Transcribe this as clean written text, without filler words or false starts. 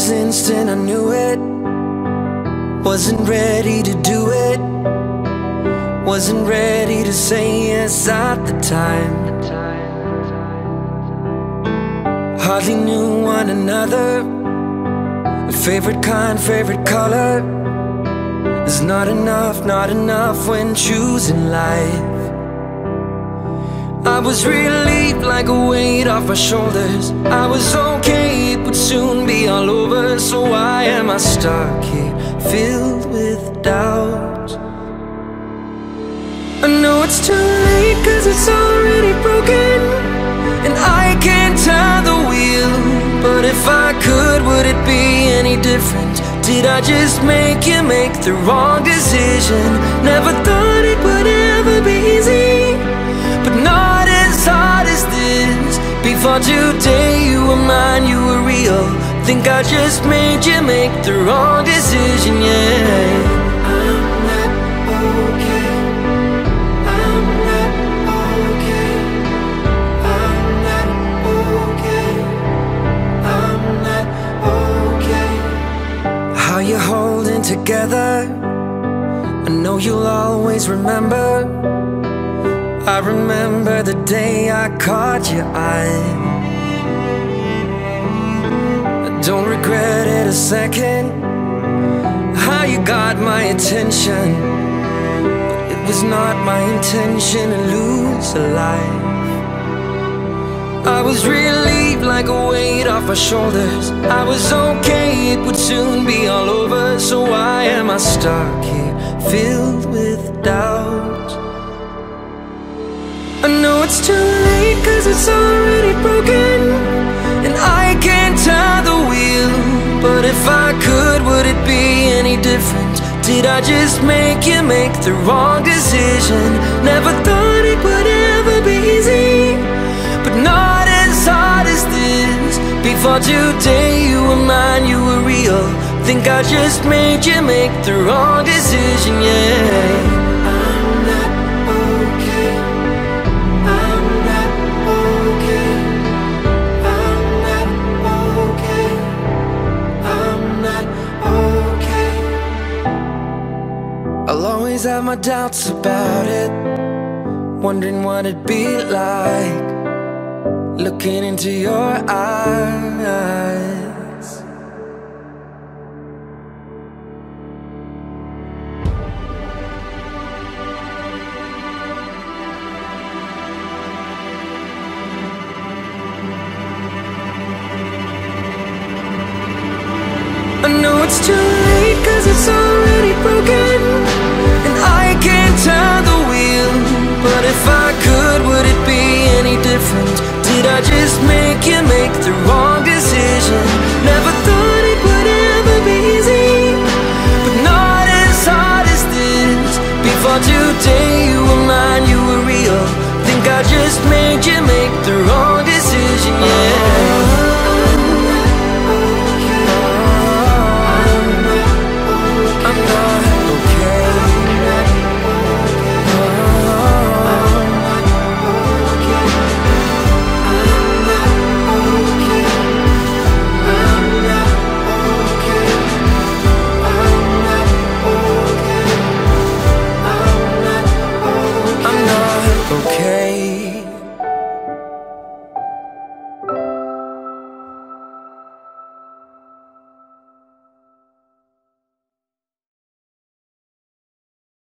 first instant I knew it. Wasn't ready to do it. Wasn't ready to say yes at the time. Hardly knew one another. Favorite kind, favorite color. There's not enough when choosing life. I was relieved like a weight off my shoulders. I was okay, it would soon be all over. So why am I stuck here, filled with doubt? I know it's too late, cause it's already broken, and I can't turn the wheel. But if I could, would it be any different? Did I just make you make the wrong decision? Never thought it would ever be easy, but not as hard as this. Before today you were mine, you were real. Think I just made you make the wrong decision, yeah. I'm not okay. I'm not okay. I'm not okay. I'm not okay. How you holding together, I know you'll always remember. I remember the day I caught your eye. I don't regret it a second. How you got my attention, but it was not my intention to lose a life. I was relieved like a weight off my shoulders. I was okay, it would soon be all over. So why am I stuck here, filled with doubt? I know it's too late, cause it's already broken, and I can't turn the wheel. But if I could, would it be any different? Did I just make you make the wrong decision? Never thought it would ever be easy, but not as hard as this. Before today you were mine, you were real. Think I just made you make the wrong decision, yeah. I'll always have my doubts about it, wondering what it'd be like looking into your eyes. I know it's too late, cause it's already broken, and I can't turn the wheel. But if I could, would it be any different? Did I just make you make the wrong decision? Never thought it would ever be easy, but not as hard as this. Before today you were mine, you were real. Think I just made